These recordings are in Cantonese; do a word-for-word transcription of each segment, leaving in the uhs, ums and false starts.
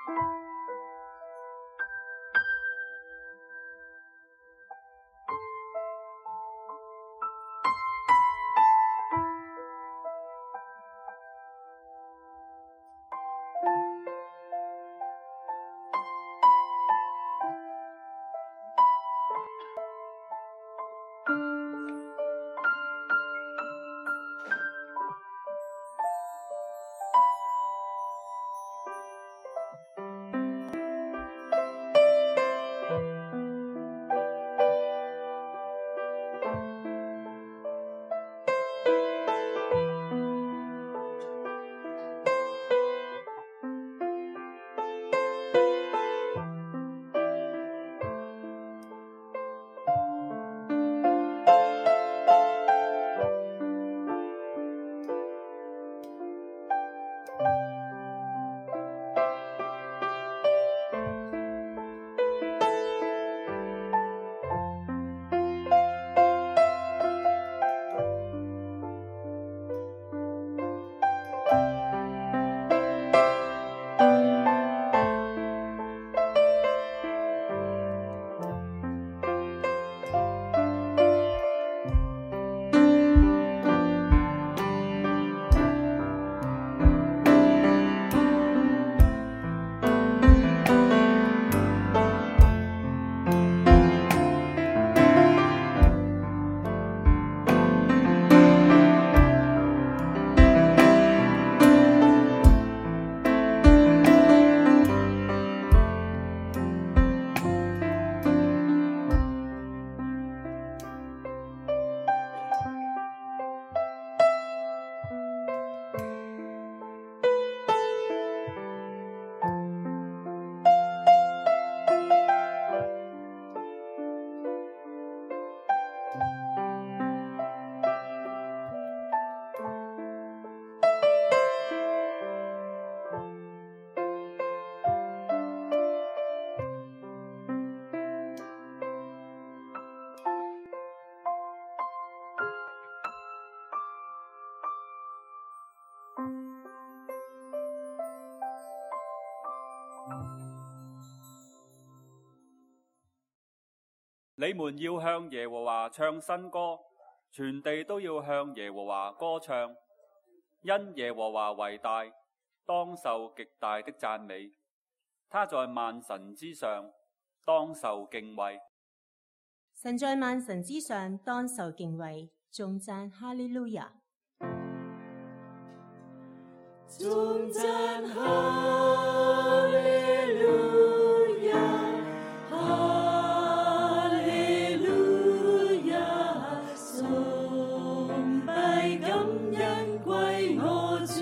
你們要向耶和華唱新歌，全地都要向耶和華歌唱，因耶和華為大，當受極大的讚美。他在萬神之上，當受敬畏。 神在萬神之上，當受敬畏。頌讚哈利路亞， 頌讚哈利路亞，哈利路亞，崇拜感恩歸我主，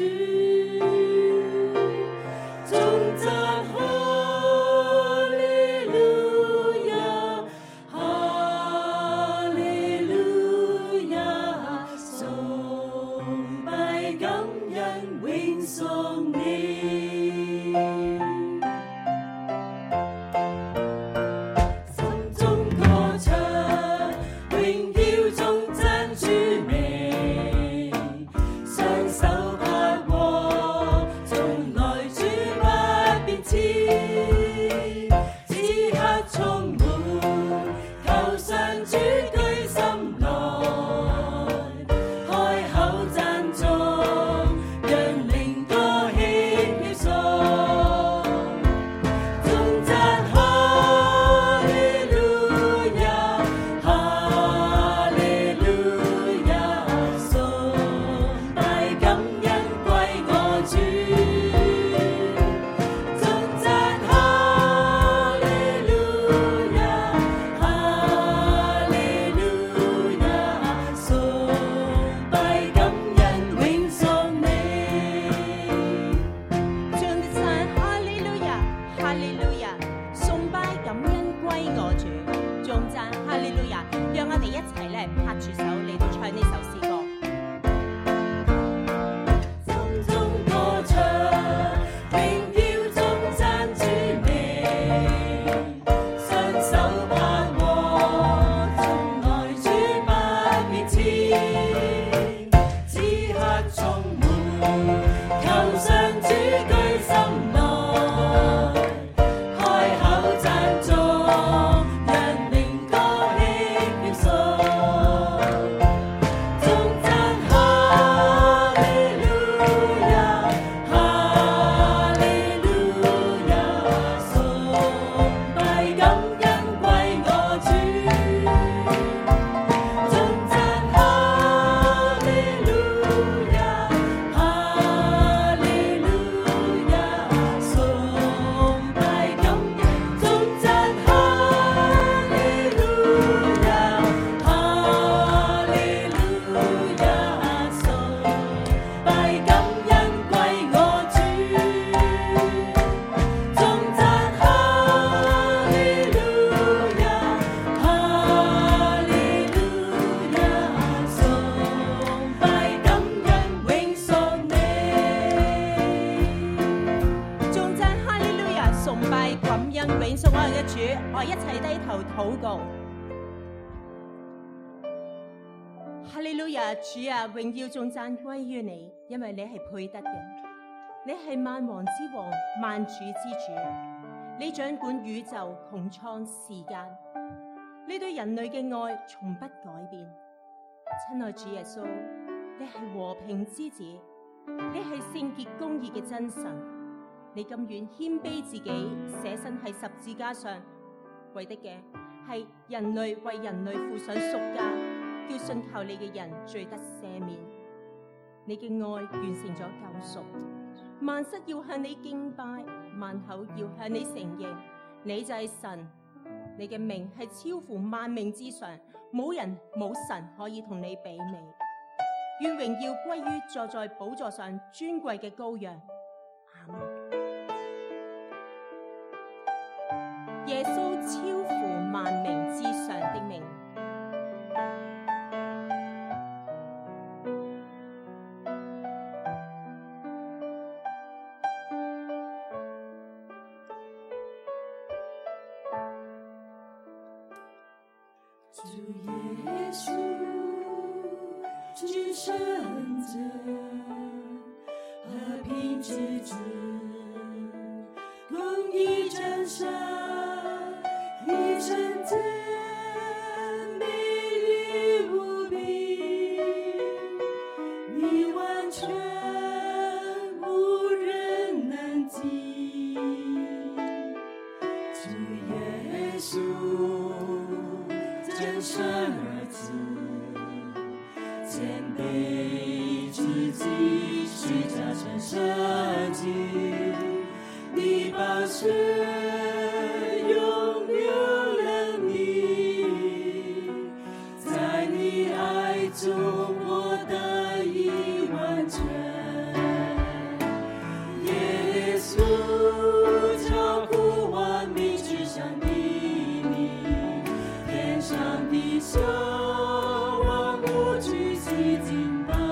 頌讚哈利路亞，哈利路亞，崇拜感恩永屬你。 一齊低頭禱告。哈利路亞，主啊，榮耀頌讚歸於你，因為你係配得嘅，你係萬王之王，萬主之主，你掌管宇宙、穹蒼、時間，你對人類嘅愛從不改變。親愛主耶穌，你係和平之子，你係聖潔公義嘅真神，你甘願謙卑自己，捨身喺十字架上，為的嘅係人類為人類付上贖價，叫信靠你嘅人罪得赦免。你嘅愛完成咗救贖，萬膝要向你敬拜，萬口要向你承認，你就係神。你嘅名係超乎萬名之上，冇人冇神可以同你媲美。願榮耀歸於坐在寶座上尊貴嘅羔羊。阿門。耶穌超乎萬名之上的名。 主耶穌，至聖者，和平之子，公義真神，你聖潔，美麗無比，你完全無人能及。主耶穌，真神兒子，謙卑自己，虛假成聖潔，你寶血永流了你，在你愛中我得以完全。耶穌超乎萬民之上的你，天上地下萬物舉起敬拜。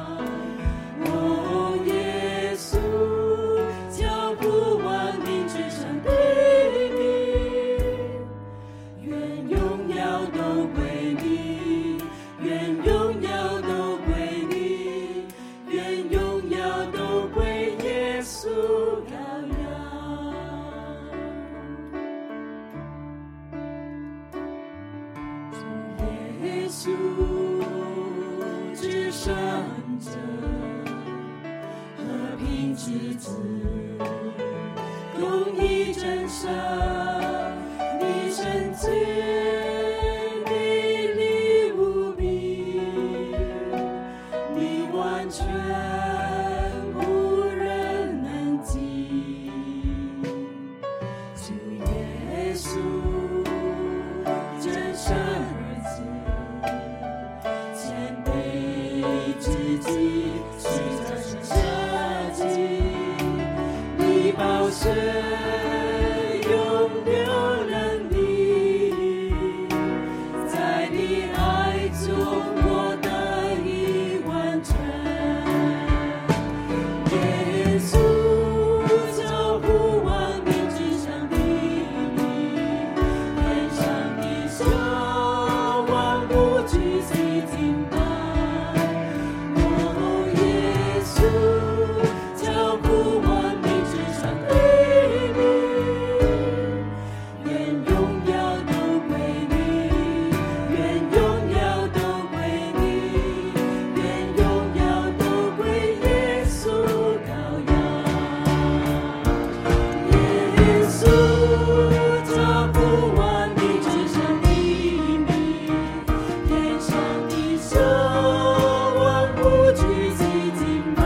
哦，耶穌超乎萬民之上的你，願榮耀都歸你，願榮耀都歸你，願榮耀都歸耶穌羔羊。耶穌，至聖者，和平之子，公義真神，你聖潔，美麗無比，你完全無人能及。主耶穌，真神兒子，謙卑自己，虛假成聖潔，你寶血永流了你，在你愛中我得以完全。耶穌超乎萬民之上的你，天上地下萬物舉起敬拜。哦，耶穌超乎萬民之上的你，願榮耀都歸你，願榮耀都歸你，願榮耀都歸耶穌羔羊。耶穌超乎萬民之上的你，天上地下萬物舉起敬拜。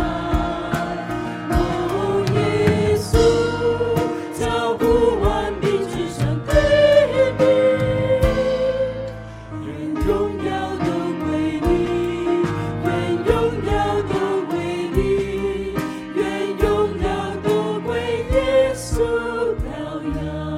哦，耶穌超乎萬民之上的你，願榮耀都歸你，願榮耀都歸你，願榮耀都歸耶穌羔羊。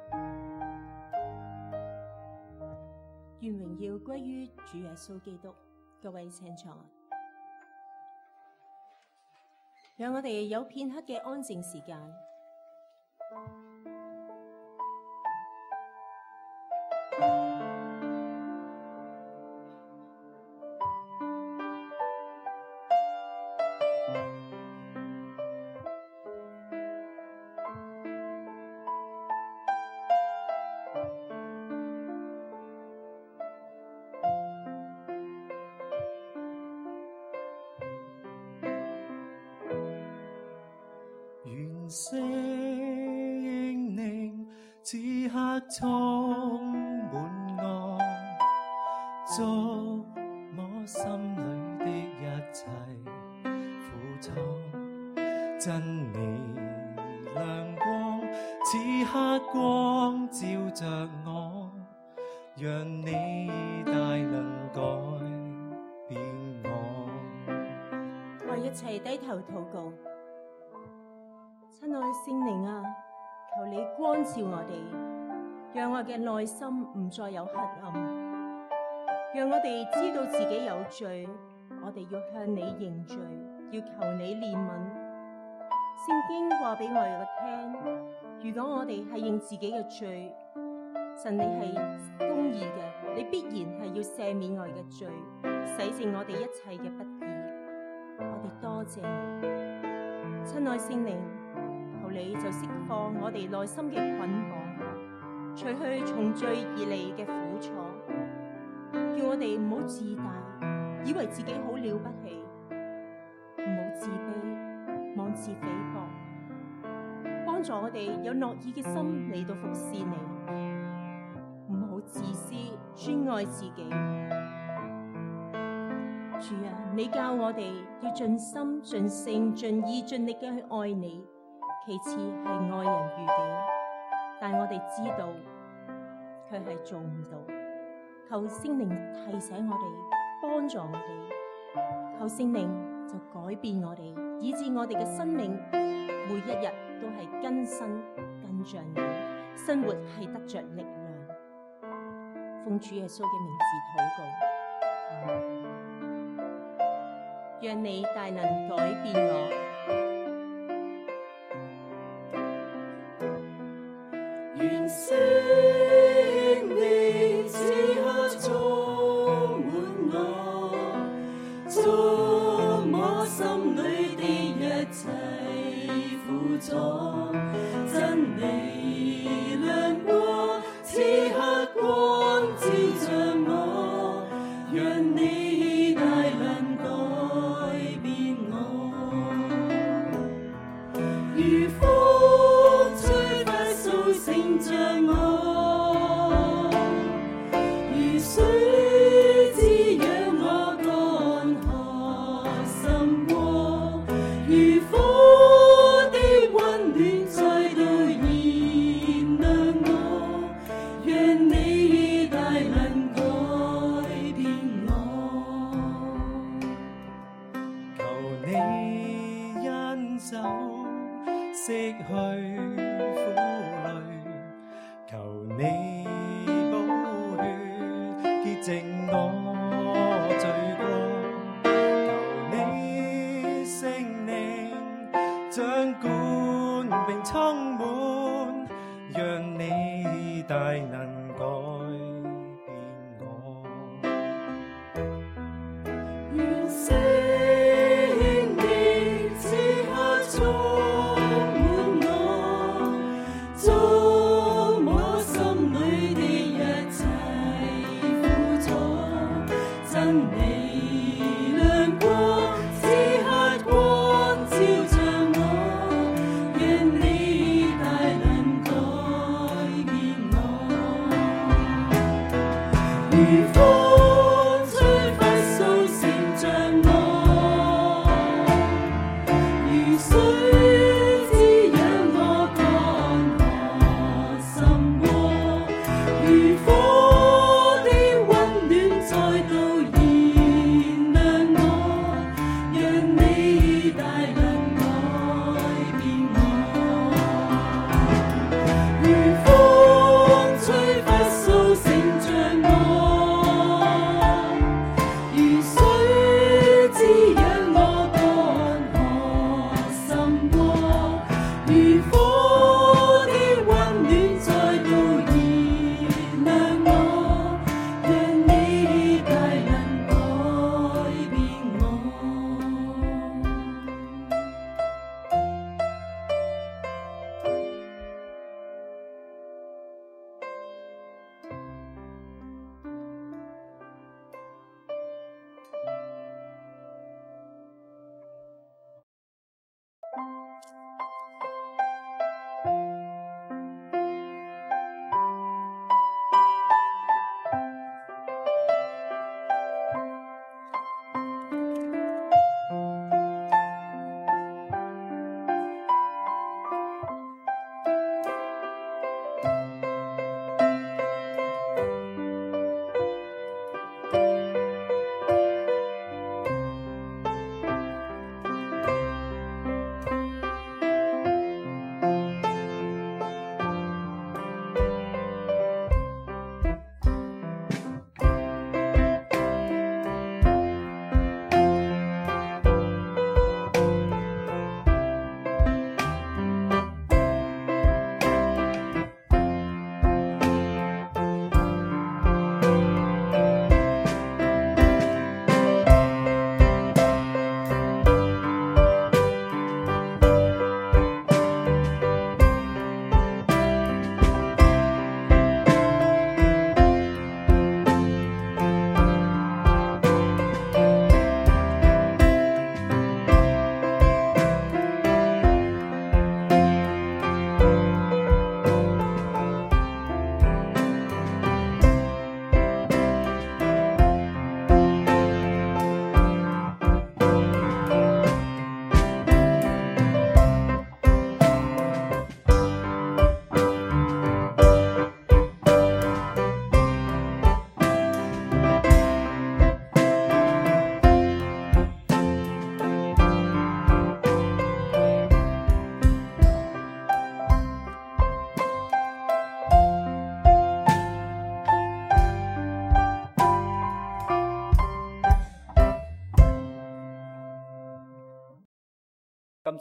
願榮耀歸於主耶穌基督。 各位請坐，讓我哋有片刻嘅安靜時間。 聖靈此刻充滿我，觸摸心裏的一切苦楚，真理亮光，此刻光照着我，讓你大能改變我。 我一齊低頭禱告。親愛聖靈啊，求你光照我哋，讓我嘅內心唔再有黑暗，讓我哋知道自己有罪，我哋要向你認罪，要求你憐憫。聖經話俾我哋聽，如果我哋係認自己嘅罪，神你係公義嘅，你必然係要赦免我哋嘅罪，洗淨我哋一切嘅不義。我哋多謝你，親愛聖靈。你就釋放我哋內心嘅捆綁，除去從罪而嚟嘅苦楚，叫我哋唔好自大，以為自己好了不起，唔好自卑，妄自菲薄，幫助我哋有樂意嘅心嚟到服侍你，唔好自私，專愛自己。主啊，你教我哋要盡心、盡性、盡意、盡力嘅去愛你。其次係愛人如己，但我哋知道佢係做唔到。求聖靈提醒我哋，幫助我哋。求聖靈就改變我哋，以致我哋嘅生命每一日都係更新跟着你，生活係得着力量。奉主耶穌嘅名字禱告，讓你大能改變我。 願聖靈此刻充滿我，觸摸心裏的一切苦楚，真理亮光，此刻光照着我，讓你大能改變我，如風吹快掃醒着我，如水滋養我乾渴心窩，如火的溫暖再度燃亮我，讓你大能改變我。求你恩手拭去苦淚，求你寶血潔淨我罪過，求你聖靈掌管並充滿，讓你大能改變我。願聖靈此刻充滿我，觸摸心裏的一切苦楚，真理亮光，此刻光照着我，讓你大能改變我，如風吹快掃醒着我。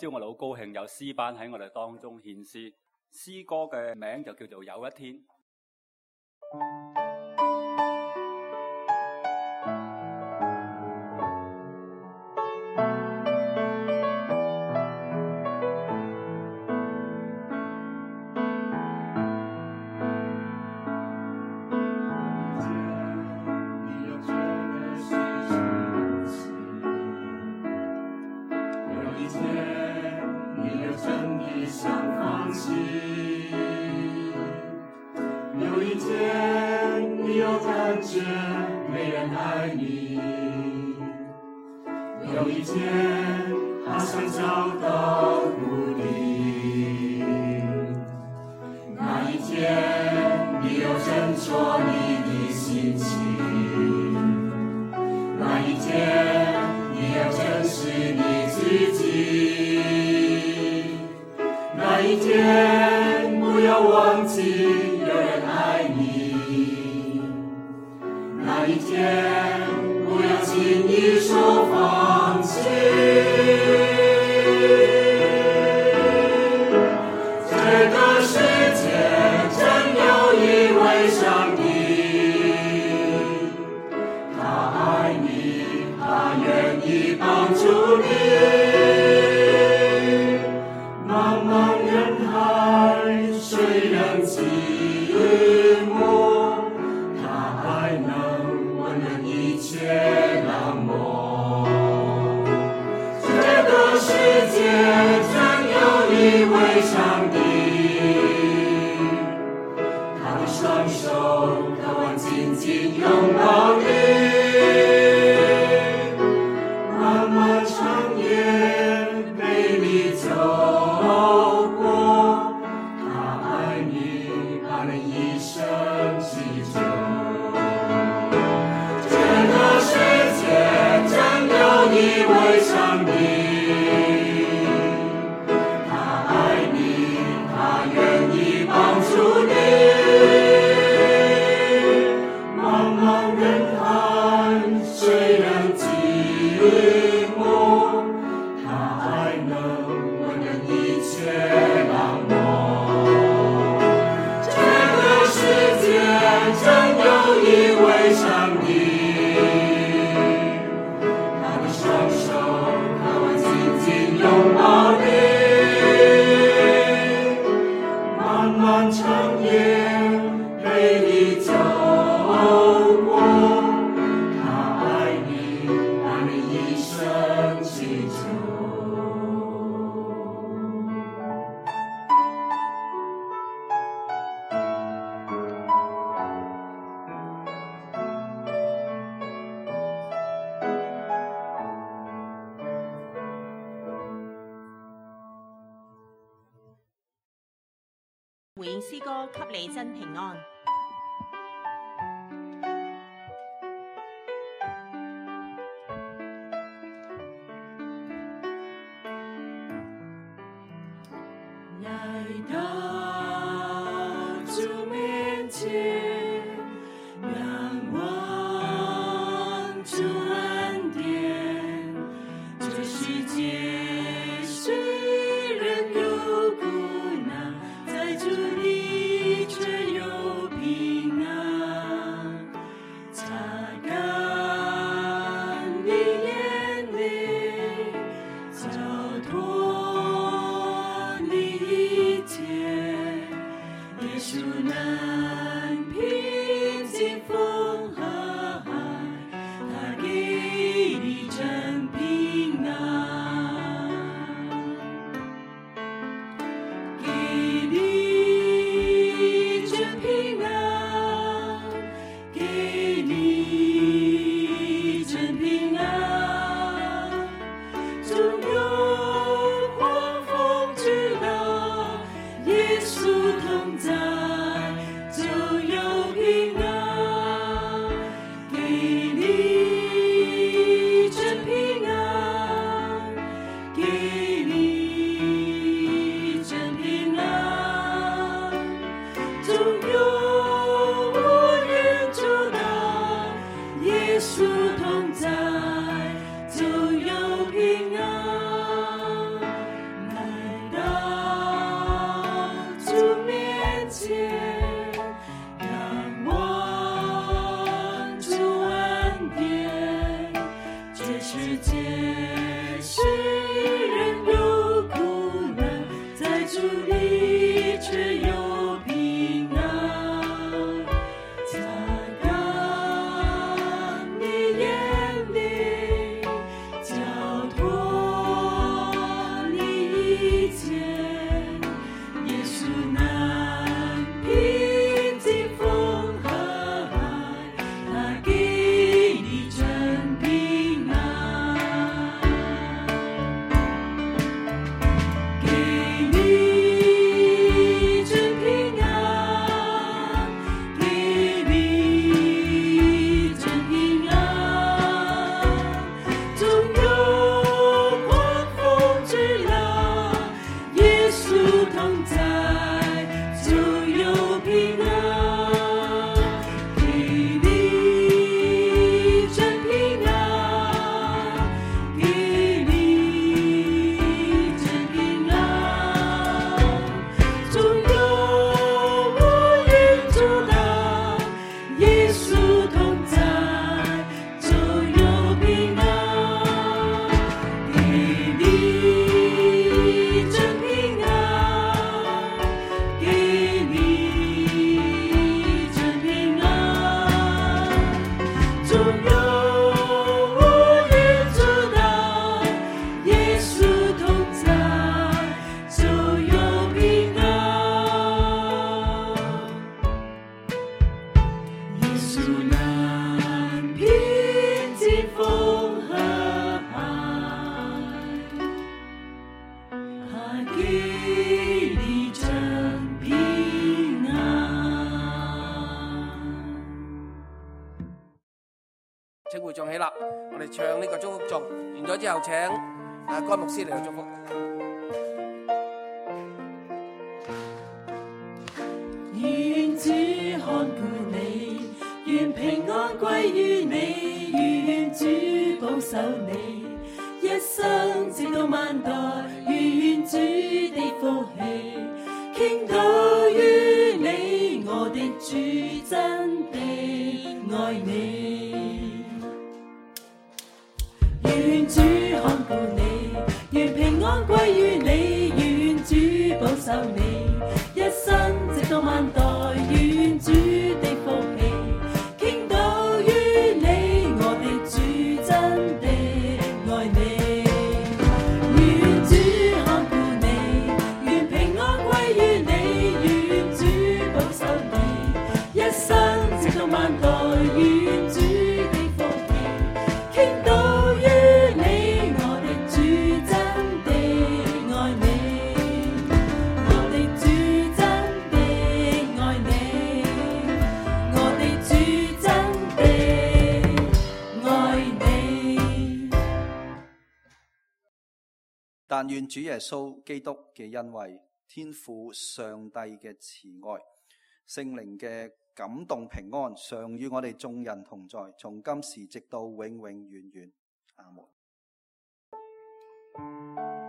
朝我哋好高興有詩班喺我哋當中獻詩，詩歌嘅名就叫做《有一天》。 有一天，你又感觉没人爱你；有一天，好像找到目的。那一天，你又斟酌你的心情；那一天，你又正视你自己；那一天，不要忘记有人爱你，那一天不要轻易说放弃。这个世界真有一位上帝，他爱你，他愿意帮助你。茫茫人海，谁人寂寞，他爱能温暖一切冷漠。这个世界真有一位上帝，他的双手渴望紧紧拥抱你。漫漫长夜陪你走过，他爱你，把你一生记住。这个世界真有一位上帝，他爱你，他愿意帮助你。茫茫人海，谁人寂寞，他爱能温暖一切冷漠。这个世界真有一位上帝，他的双手渴望紧紧拥抱你。漫漫长夜陪你走过，他爱你，把你一生记住。 回應詩歌，給你真平安。 来到主面前，仰望主恩典。这世界虽然有苦难，在主里却有平安。擦干你眼泪，交托你一切，耶稣能平里却有平安，擦干你眼泪，交托你一切，耶稣能平静风和海，他给你真平安，给你真平安，给你真平安，总有狂风之浪，耶稣同在，就有平安，给你真平安，给你真平安，总有乌云阻挡，耶稣同在，就有平安，给你真平安，给你真平安，总有乌云阻挡，耶稣同在，就有平安。耶稣能平静风和海，他给你真平安。 請會眾起立，我哋唱呢個祝福頌，完咗之後請啊該牧師嚟到祝福。 願主看顧你，願平安歸於你，願主保守你，一生直到萬代，願主的福氣傾倒於你，我的主真的愛你。願主看顧你，願平安歸於你，願主保守你，一生直到萬代，願主的福氣傾倒於你，我的主真的愛你。願主看顧你，願平安歸於你，願主保守你，一生直到萬代，願主的福氣傾倒於你，我的主真的愛你，我的主真的愛你，我的主真的愛你。 但願主耶穌基督嘅恩惠、天父上帝嘅慈愛、聖靈嘅感動平安，常與我哋眾人同在，從今時直到永永遠遠。阿門。